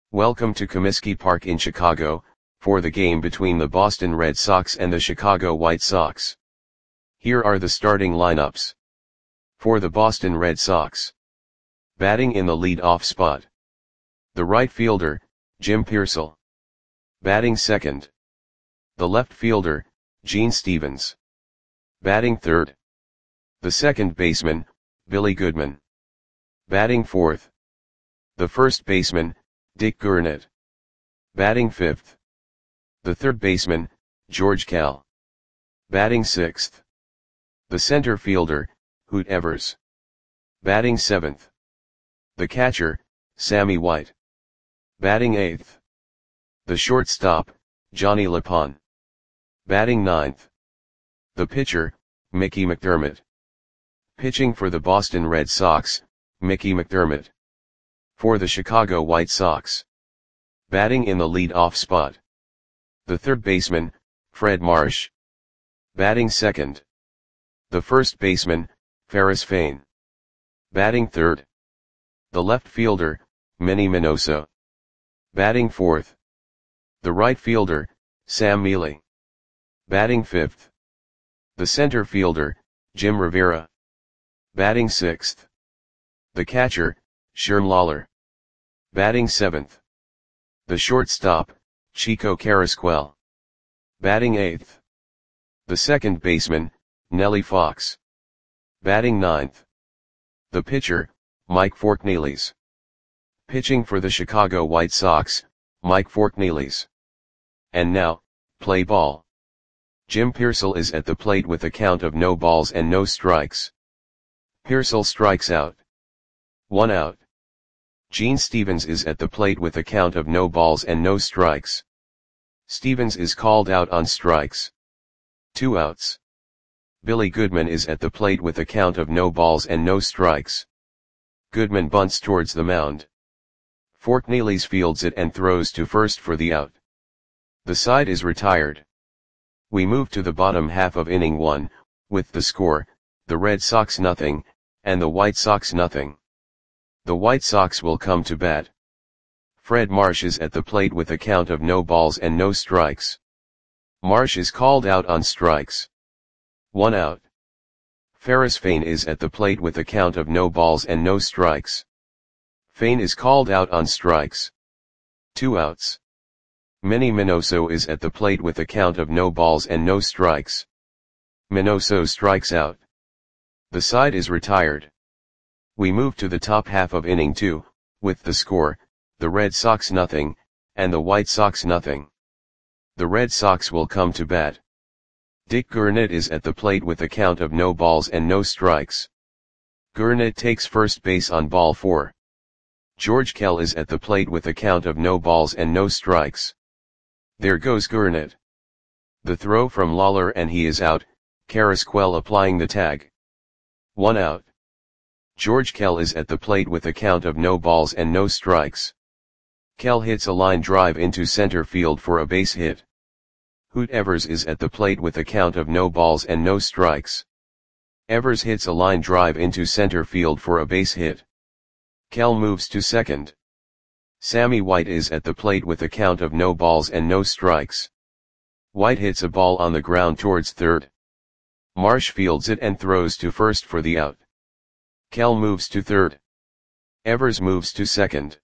Welcome to Comiskey Park in Chicago, for the game between the Boston Red Sox and the Chicago White Sox. Here are the starting lineups. For the Boston Red Sox. Batting in the lead-off spot. The right fielder, Jim Piersall. Batting second. The left fielder, Gene Stevens. Batting third. The second baseman, Billy Goodman. Batting fourth. The first baseman, Dick Gurnett. Batting fifth. The third baseman, George Kell. Batting sixth. The center fielder, Hoot Evers. Batting seventh. The catcher, Sammy White. Batting eighth. The shortstop, Johnny LePon. Batting ninth. The pitcher, Mickey McDermott. Pitching for the Boston Red Sox, Mickey McDermott. For the Chicago White Sox. Batting in the lead-off spot. The third baseman, Fred Marsh. Batting second. The first baseman, Ferris Fain. Batting third. The left fielder, Manny Minoso. Batting fourth. The right fielder, Sam Mele. Batting fifth. The center fielder, Jim Rivera. Batting sixth. The catcher, Sherm Lawler. Batting seventh. The shortstop, Chico Carrasquel. Batting eighth. The second baseman, Nellie Fox. Batting ninth. The pitcher, Mike Forknelis. Pitching for the Chicago White Sox, Mike Forknelis. And now, play ball. Jim Piersall is at the plate with a count of no balls and no strikes. Piersall strikes out. 1 out. Gene Stevens is at the plate with a count of no balls and no strikes. Stevens is called out on strikes. 2 outs. Billy Goodman is at the plate with a count of no balls and no strikes. Goodman bunts towards the mound. Forknelis fields it and throws to first for the out. The side is retired. We move to the bottom half of inning 1, with the score, the Red Sox nothing, and the White Sox nothing. The White Sox will come to bat. Fred Marsh is at the plate with a count of no balls and no strikes. Marsh is called out on strikes. 1 out. Ferris Fain is at the plate with a count of no balls and no strikes. Fain is called out on strikes. 2 outs. Manny Minoso is at the plate with a count of no balls and no strikes. Minoso strikes out. The side is retired. We move to the top half of inning 2, with the score, the Red Sox nothing, and the White Sox nothing. The Red Sox will come to bat. Dick Gurnett is at the plate with a count of no balls and no strikes. Gurnett takes first base on ball 4. George Kell is at the plate with a count of no balls and no strikes. There goes Gurnett. The throw from Lawler and he is out, Carrasquel applying the tag. 1 out. George Kell is at the plate with a count of no balls and no strikes. Kell hits a line drive into center field for a base hit. Hoot Evers is at the plate with a count of no balls and no strikes. Evers hits a line drive into center field for a base hit. Kell moves to second. Sammy White is at the plate with a count of no balls and no strikes. White hits a ball on the ground towards third. Marsh fields it and throws to first for the out. Kell moves to third. Evers moves to second.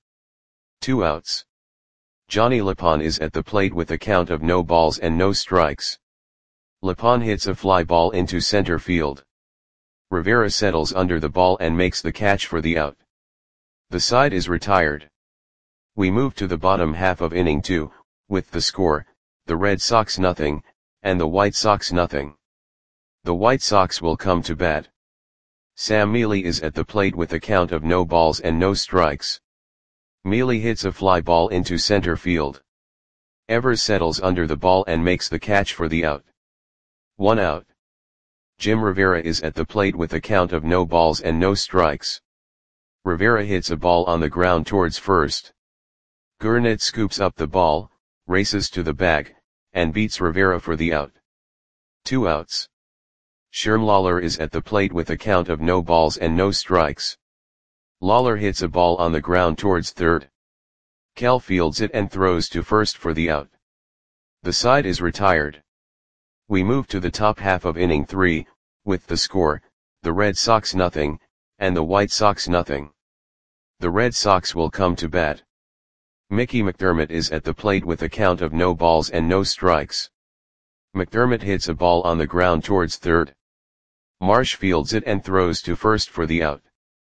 2 outs. Johnny LePon is at the plate with a count of no balls and no strikes. LePon hits a fly ball into center field. Rivera settles under the ball and makes the catch for the out. The side is retired. We move to the bottom half of inning 2, with the score, the Red Sox nothing, and the White Sox nothing. The White Sox will come to bat. Sam Mele is at the plate with a count of no balls and no strikes. Mele hits a fly ball into center field. Evers settles under the ball and makes the catch for the out. 1 out. Jim Rivera is at the plate with a count of no balls and no strikes. Rivera hits a ball on the ground towards first. Gurnett scoops up the ball, races to the bag, and beats Rivera for the out. 2 outs. Sherm Lawler is at the plate with a count of no balls and no strikes. Lawler hits a ball on the ground towards third. Kell fields it and throws to first for the out. The side is retired. We move to the top half of inning 3, with the score, the Red Sox nothing, and the White Sox nothing. The Red Sox will come to bat. Mickey McDermott is at the plate with a count of no balls and no strikes. McDermott hits a ball on the ground towards third. Marsh fields it and throws to first for the out.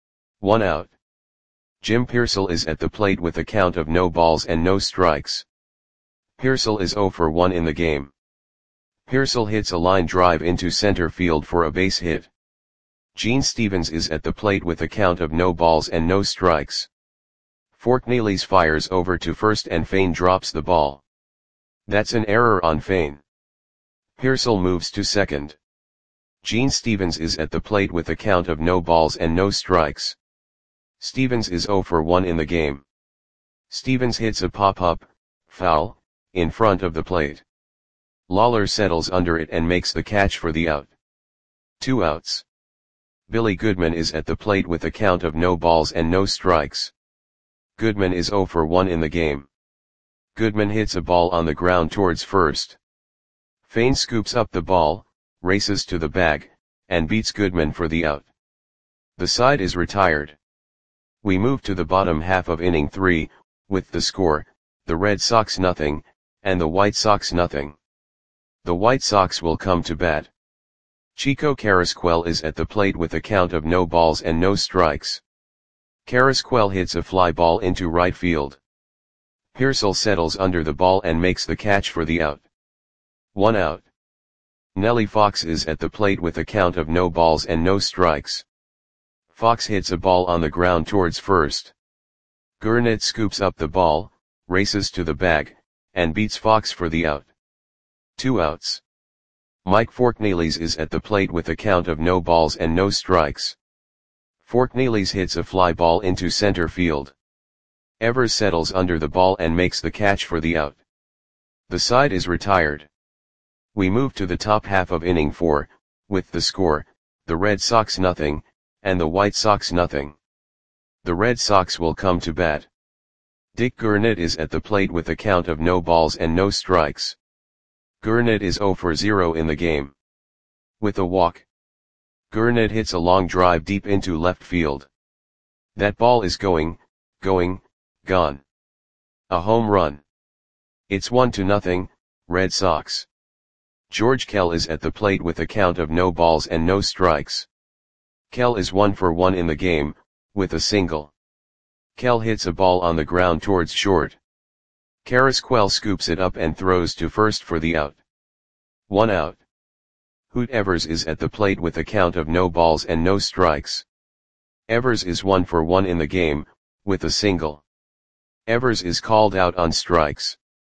1 out. Jim Piersall is at the plate with a count of no balls and no strikes. Piersall is 0 for 1 in the game. Piersall hits a line drive into center field for a base hit. Gene Stevens is at the plate with a count of no balls and no strikes. Forkneelys fires over to first and Fain drops the ball. That's an error on Fain. Piersall moves to second. Gene Stevens is at the plate with a count of no balls and no strikes. Stevens is 0 for 1 in the game. Stevens hits a pop-up, foul, in front of the plate. Lawler settles under it and makes the catch for the out. 2 outs. Billy Goodman is at the plate with a count of no balls and no strikes. Goodman is 0 for 1 in the game. Goodman hits a ball on the ground towards first. Fain scoops up the ball, races to the bag, and beats Goodman for the out. The side is retired. We move to the bottom half of inning 3, with the score, the Red Sox nothing, and the White Sox nothing. The White Sox will come to bat. Chico Carrasquel is at the plate with a count of no balls and no strikes. Carrasquel hits a fly ball into right field. Piersall settles under the ball and makes the catch for the out. 1 out. Nellie Fox is at the plate with a count of no balls and no strikes. Fox hits a ball on the ground towards first. Gurnett scoops up the ball, races to the bag, and beats Fox for the out. 2 outs. Mike Forkneelys is at the plate with a count of no balls and no strikes. Forkneelys hits a fly ball into center field. Evers settles under the ball and makes the catch for the out. The side is retired. We move to the top half of inning 4, with the score, the Red Sox nothing, and the White Sox nothing. The Red Sox will come to bat. Dick Gurnett is at the plate with a count of no balls and no strikes. Gurnett is 0 for 0 in the game. With a walk. Gurnett hits a long drive deep into left field. That ball is going, gone. A home run. It's 1-0, Red Sox. George Kell is at the plate with a count of no balls and no strikes. Kell is 1 for 1 in the game, with a single. Kell hits a ball on the ground towards short. Carrasquel scoops it up and throws to first for the out. 1 out. Hoot Evers is at the plate with a count of no balls and no strikes. Evers is 1 for 1 in the game, with a single. Evers is called out on strikes.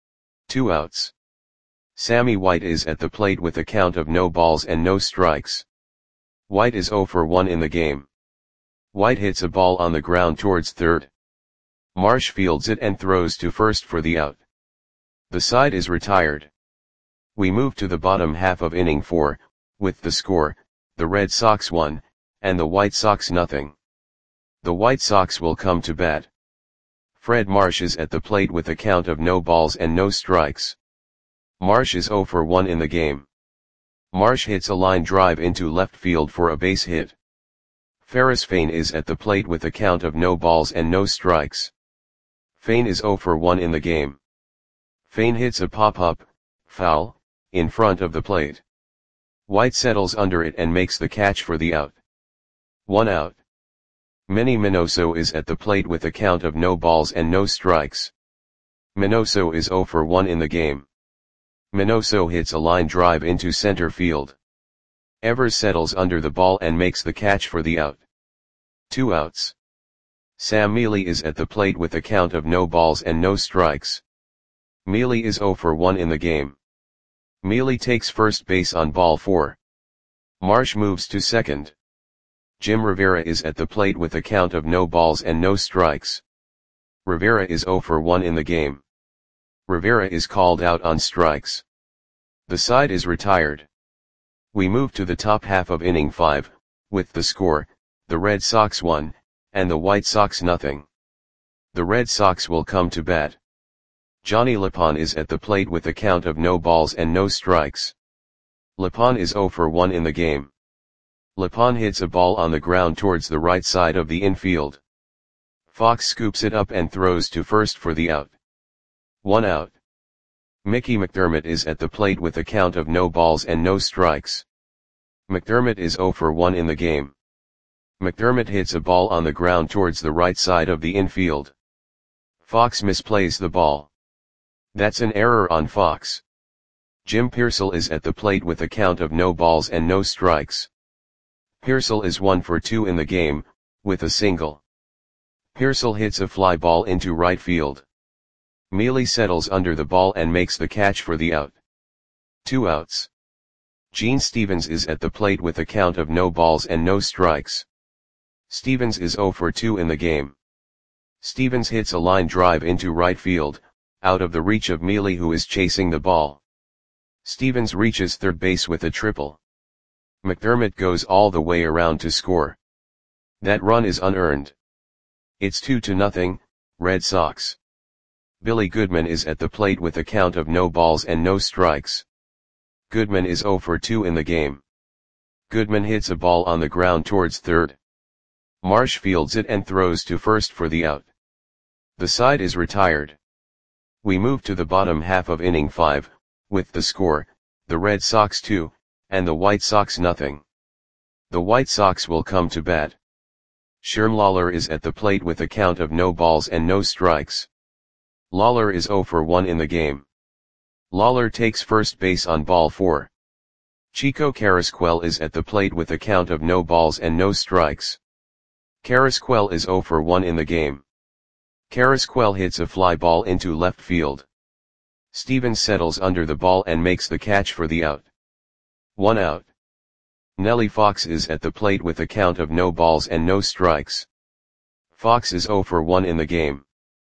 2 outs. Sammy White is at the plate with a count of no balls and no strikes. White is 0 for 1 in the game. White hits a ball on the ground towards third. Marsh fields it and throws to first for the out. The side is retired. We move to the bottom half of inning 4, with the score, the Red Sox 1, and the White Sox nothing. The White Sox will come to bat. Fred Marsh is at the plate with a count of no balls and no strikes. Marsh is 0 for 1 in the game. Marsh hits a line drive into left field for a base hit. Ferris Fain is at the plate with a count of no balls and no strikes. Fain is 0 for 1 in the game. Fain hits a pop-up, foul, in front of the plate. White settles under it and makes the catch for the out. 1 out. Manny Minoso is at the plate with a count of no balls and no strikes. Minoso is 0 for 1 in the game. Minoso hits a line drive into center field. Evers settles under the ball and makes the catch for the out. 2 outs. Sam Mealy is at the plate with a count of no balls and no strikes. Mealy is 0 for 1 in the game. Mealy takes first base on ball 4. Marsh moves to second. Jim Rivera is at the plate with a count of no balls and no strikes. Rivera is 0 for 1 in the game. Rivera is called out on strikes. The side is retired. We move to the top half of inning 5, with the score, the Red Sox 1, and the White Sox nothing. The Red Sox will come to bat. Johnny Lapon is at the plate with a count of no balls and no strikes. Lapon is 0 for 1 in the game. Lapon hits a ball on the ground towards the right side of the infield. Fox scoops it up and throws to first for the out. 1 out. Mickey McDermott is at the plate with a count of no balls and no strikes. McDermott is 0 for 1 in the game. McDermott hits a ball on the ground towards the right side of the infield. Fox misplays the ball. That's an error on Fox. Jim Piersall is at the plate with a count of no balls and no strikes. Piersall is 1 for 2 in the game, with a single. Piersall hits a fly ball into right field. Mealy settles under the ball and makes the catch for the out. 2 outs. Gene Stevens is at the plate with a count of no balls and no strikes. Stevens is 0 for 2 in the game. Stevens hits a line drive into right field, out of the reach of Mealy, who is chasing the ball. Stevens reaches third base with a triple. McDermott goes all the way around to score. That run is unearned. It's 2-0, Red Sox. Billy Goodman is at the plate with a count of no balls and no strikes. Goodman is 0 for 2 in the game. Goodman hits a ball on the ground towards third. Marsh fields it and throws to first for the out. The side is retired. We move to the bottom half of inning 5, with the score, the Red Sox 2, and the White Sox nothing. The White Sox will come to bat. Sherm Lawler is at the plate with a count of no balls and no strikes. Lawler is 0 for 1 in the game. Lawler takes first base on ball 4. Chico Carrasquel is at the plate with a count of no balls and no strikes. Carrasquel is 0 for 1 in the game. Carrasquel hits a fly ball into left field. Stevens settles under the ball and makes the catch for the out. 1 out. Nellie Fox is at the plate with a count of no balls and no strikes. Fox is 0 for 1 in the game.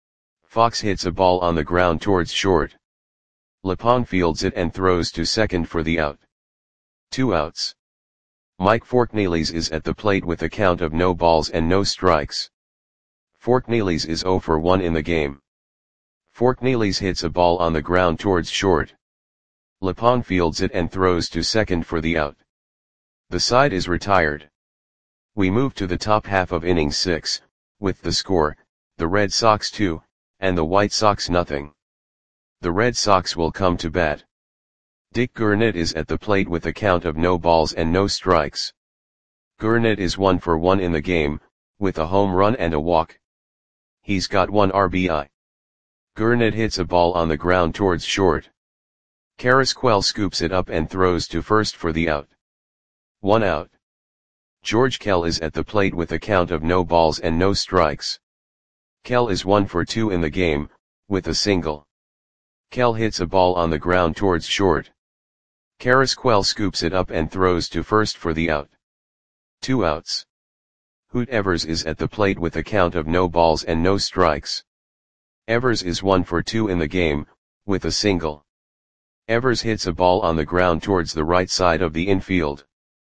Fox hits a ball on the ground towards short. Lapon fields it and throws to second for the out. 2 outs. Mike Forkneelys is at the plate with a count of no balls and no strikes. Forkneelys is 0 for 1 in the game. Forkneelys hits a ball on the ground towards short. Lapon fields it and throws to second for the out. The side is retired. We move to the top half of inning 6, with the score, the Red Sox 2, and the White Sox nothing. The Red Sox will come to bat. Dick Gurnett is at the plate with a count of no balls and no strikes. Gurnett is 1 for 1 in the game, with a home run and a walk. He's got 1 RBI. Gurnett hits a ball on the ground towards short. Carrasquel scoops it up and throws to first for the out. 1 out. George Kell is at the plate with a count of no balls and no strikes. Kell is 1 for 2 in the game, with a single. Kell hits a ball on the ground towards short. Carrasquel scoops it up and throws to first for the out. 2 outs. Hoot Evers is at the plate with a count of no balls and no strikes. Evers is 1 for 2 in the game, with a single. Evers hits a ball on the ground towards the right side of the infield.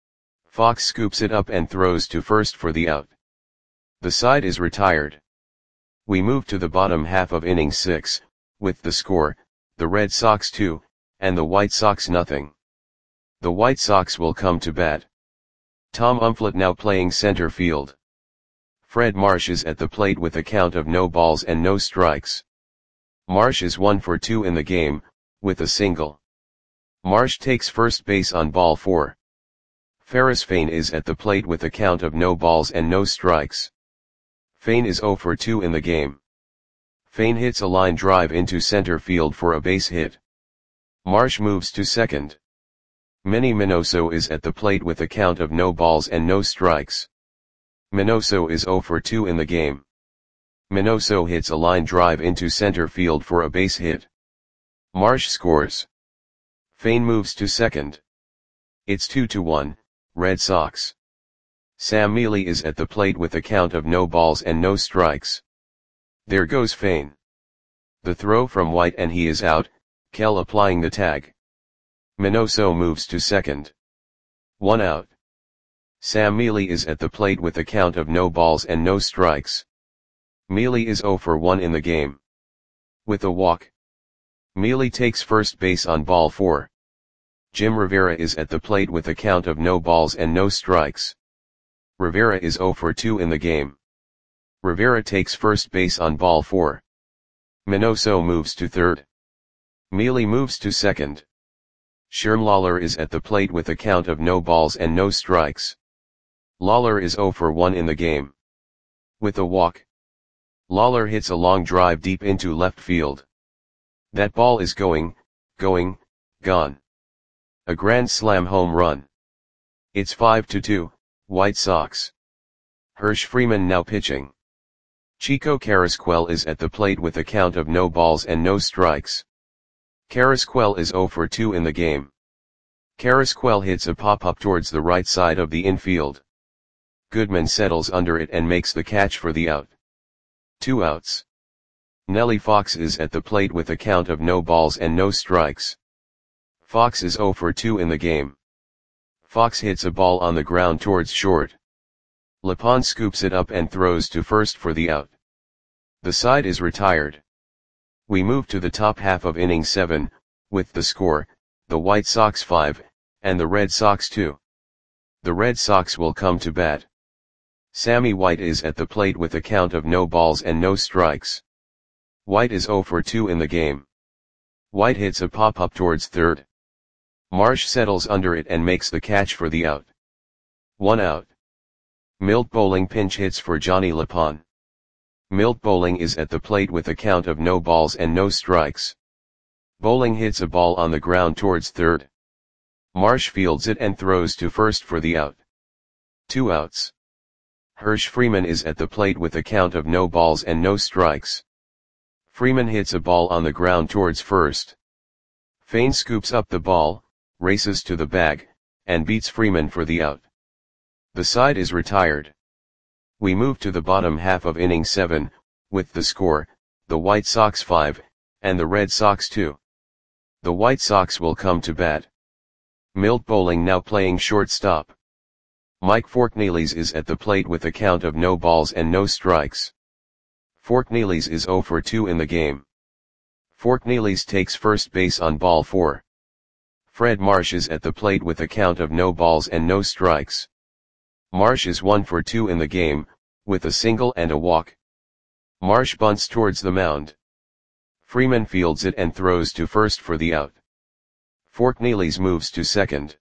Fox scoops it up and throws to first for the out. The side is retired. We move to the bottom half of inning 6, with the score, the Red Sox 2, and the White Sox nothing. The White Sox will come to bat. Tom Umflett now playing center field. Fred Marsh is at the plate with a count of no balls and no strikes. Marsh is 1 for 2 in the game, with a single. Marsh takes first base on ball 4. Ferris Fain is at the plate with a count of no balls and no strikes. Fain is 0 for 2 in the game. Fain hits a line drive into center field for a base hit. Marsh moves to second. Manny Minoso is at the plate with a count of no balls and no strikes. Minoso is 0 for 2 in the game. Minoso hits a line drive into center field for a base hit. Marsh scores. Fain moves to second. It's 2-1, Red Sox. Sam Mealy is at the plate with a count of no balls and no strikes. There goes Fain. The throw from White and he is out, Kell applying the tag. Minoso moves to second. 1 out. Sam Mealy is at the plate with a count of no balls and no strikes. Mealy is 0 for 1 in the game. With a walk. Mealy takes first base on ball 4. Jim Rivera is at the plate with a count of no balls and no strikes. Rivera is 0 for 2 in the game. Rivera takes first base on ball 4. Minoso moves to third. Mealy moves to second. Sherm Lawler is at the plate with a count of no balls and no strikes. Lawler is 0 for 1 in the game. With a walk. Lawler hits a long drive deep into left field. That ball is gone. A grand slam home run. It's 5-2, White Sox. Hirsch Freeman now pitching. Chico Carrasquel is at the plate with a count of no balls and no strikes. Carrasquel is 0 for 2 in the game. Carrasquel hits a pop-up towards the right side of the infield. Goodman settles under it and makes the catch for the out. 2 outs. Nellie Fox is at the plate with a count of no balls and no strikes. Fox is 0 for 2 in the game. Fox hits a ball on the ground towards short. Lepond scoops it up and throws to first for the out. The side is retired. We move to the top half of inning 7, with the score, the White Sox 5, and the Red Sox 2. The Red Sox will come to bat. Sammy White is at the plate with a count of no balls and no strikes. White is 0 for 2 in the game. White hits a pop-up towards third. Marsh settles under it and makes the catch for the out. 1 out. Milt Bowling pinch hits for Johnny Lepond. Milt Bowling is at the plate with a count of no balls and no strikes. Bowling hits a ball on the ground towards third. Marsh fields it and throws to first for the out. 2 outs. Hirsch Freeman is at the plate with a count of no balls and no strikes. Freeman hits a ball on the ground towards first. Fain scoops up the ball, races to the bag, and beats Freeman for the out. The side is retired. We move to the bottom half of inning 7, with the score, the White Sox 5, and the Red Sox 2. The White Sox will come to bat. Milt Bowling now playing shortstop. Mike Forkneelys is at the plate with a count of no balls and no strikes. Forkneelys is 0 for 2 in the game. Forkneelys takes first base on ball 4. Fred Marsh is at the plate with a count of no balls and no strikes. Marsh is 1 for 2 in the game, with a single and a walk. Marsh bunts towards the mound. Freeman fields it and throws to first for the out. Forkneelys moves to second.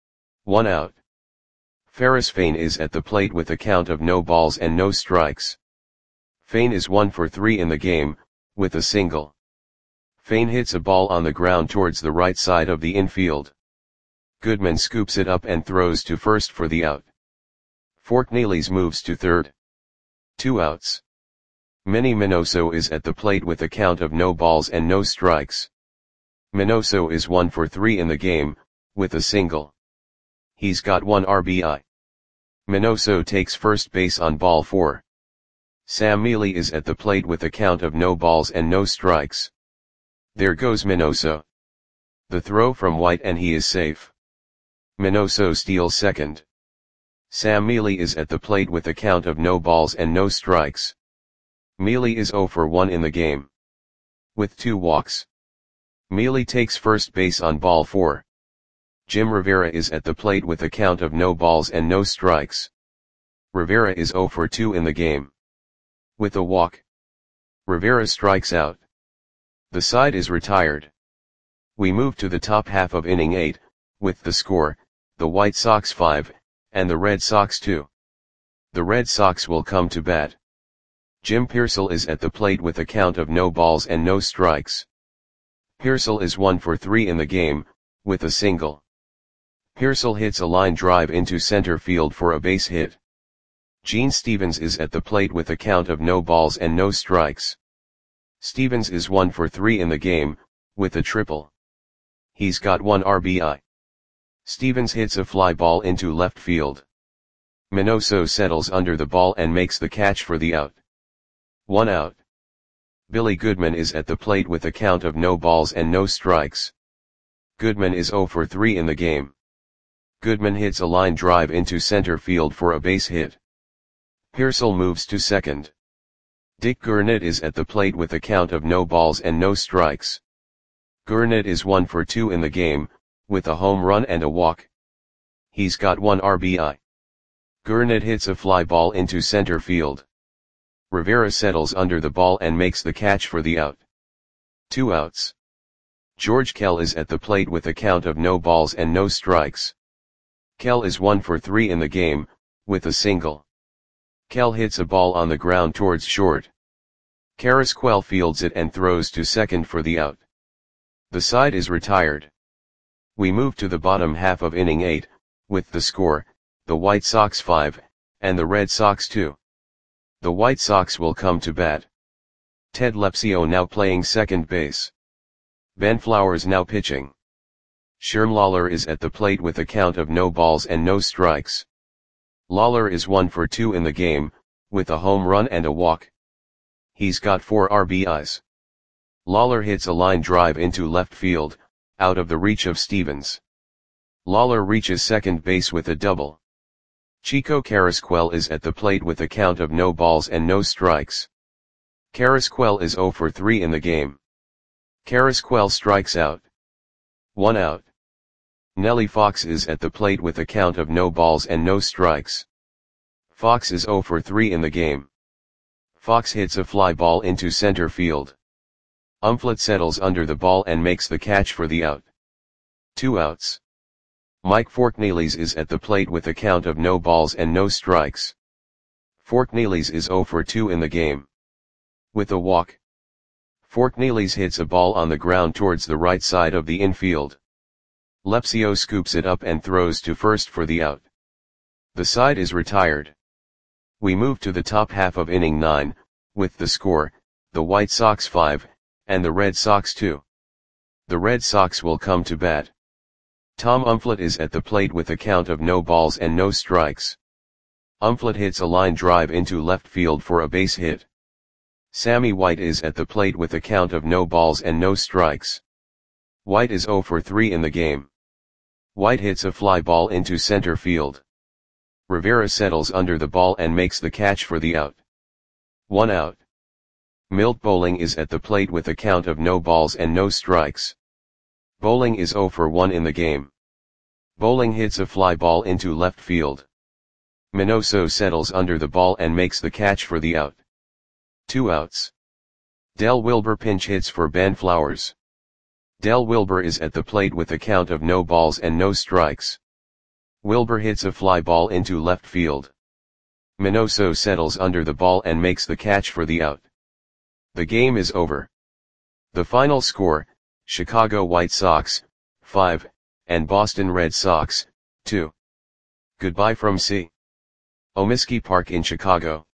1 out. Ferris Fain is at the plate with a count of no balls and no strikes. Fain is 1 for 3 in the game, with a single. Fain hits a ball on the ground towards the right side of the infield. Goodman scoops it up and throws to first for the out. Forkneelys moves to third. 2 outs. Manny Minoso is at the plate with a count of no balls and no strikes. Minoso is 1 for 3 in the game, with a single. He's got 1 RBI. Minoso takes first base on ball 4. Sam Mealy is at the plate with a count of no balls and no strikes. There goes Minoso. The throw from White and he is safe. Minoso steals second. Sam Mealy is at the plate with a count of no balls and no strikes. Mealy is 0 for 1 in the game. With 2 walks. Mealy takes first base on ball 4. Jim Rivera is at the plate with a count of no balls and no strikes. Rivera is 0 for 2 in the game. With a walk. Rivera strikes out. The side is retired. We move to the top half of inning 8, with the score, the White Sox 5, and the Red Sox 2. The Red Sox will come to bat. Jim Piersall is at the plate with a count of no balls and no strikes. Piersall is 1 for 3 in the game, with a single. Piersall hits a line drive into center field for a base hit. Gene Stevens is at the plate with a count of no balls and no strikes. Stevens is 1 for 3 in the game, with a triple. He's got 1 RBI. Stevens hits a fly ball into left field. Minoso settles under the ball and makes the catch for the out. 1 out. Billy Goodman is at the plate with a count of no balls and no strikes. Goodman is 0 for 3 in the game. Goodman hits a line drive into center field for a base hit. Piersall moves to second. Dick Gurnett is at the plate with a count of no balls and no strikes. Gurnett is 1 for 2 in the game, with a home run and a walk. He's got 1 RBI. Gurnett hits a fly ball into center field. Rivera settles under the ball and makes the catch for the out. 2 outs. George Kell is at the plate with a count of no balls and no strikes. Kell is 1 for 3 in the game, with a single. Kell hits a ball on the ground towards short. Carrasquel fields it and throws to second for the out. The side is retired. We move to the bottom half of inning 8, with the score, the White Sox 5, and the Red Sox 2. The White Sox will come to bat. Ted Lepsio now playing second base. Ben Flowers now pitching. Sherm Lawler is at the plate with a count of no balls and no strikes. Lawler is 1 for 2 in the game, with a home run and a walk. He's got 4 RBIs. Lawler hits a line drive into left field, out of the reach of Stevens. Lawler reaches second base with a double. Chico Carrasquel is at the plate with a count of no balls and no strikes. Carrasquel is 0 for 3 in the game. Carrasquel strikes out. 1 out. Nellie Fox is at the plate with a count of no balls and no strikes. Fox is 0 for 3 in the game. Fox hits a fly ball into center field. Umflett settles under the ball and makes the catch for the out. 2 outs. Mike Forknelis is at the plate with a count of no balls and no strikes. Forknelis is 0 for 2 in the game. With a walk. Forknelis hits a ball on the ground towards the right side of the infield. Lepsio scoops it up and throws to first for the out. The side is retired. We move to the top half of inning 9, with the score, the White Sox 5, and the Red Sox 2. The Red Sox will come to bat. Tom Umflett is at the plate with a count of no balls and no strikes. Umflett hits a line drive into left field for a base hit. Sammy White is at the plate with a count of no balls and no strikes. White is 0 for 3 in the game. White hits a fly ball into center field. Rivera settles under the ball and makes the catch for the out. 1 out. Milt Bowling is at the plate with a count of no balls and no strikes. Bowling is 0 for 1 in the game. Bowling hits a fly ball into left field. Minoso settles under the ball and makes the catch for the out. 2 outs. Del Wilber pinch hits for Ben Flowers. Del Wilber is at the plate with a count of no balls and no strikes. Wilber hits a fly ball into left field. Minoso settles under the ball and makes the catch for the out. The game is over. The final score, Chicago White Sox, 5, and Boston Red Sox, 2. Goodbye from C. Comiskey Park in Chicago.